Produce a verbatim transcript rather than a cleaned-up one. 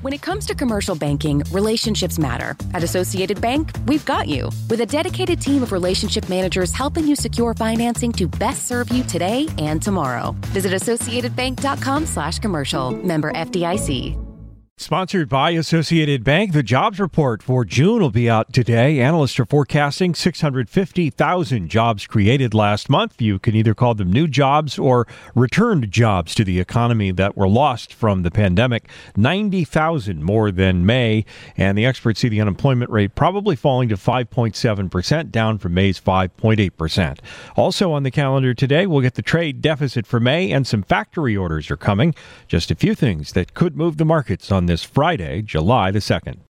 When it comes to commercial banking, relationships matter. At Associated Bank, we've got you. With a dedicated team of relationship managers helping you secure financing to best serve you today and tomorrow. Visit associatedbank.com slash commercial. Member F D I C. Sponsored by Associated Bank, the jobs report for June will be out today. Analysts are forecasting six hundred fifty thousand jobs created last month. You can either call them new jobs or returned jobs to the economy that were lost from the pandemic. ninety thousand more than May, and the experts see the unemployment rate probably falling to five point seven percent, down from May's five point eight percent. Also on the calendar today, we'll get the trade deficit for May, and some factory orders are coming. Just a few things that could move the markets on this Friday, July the second.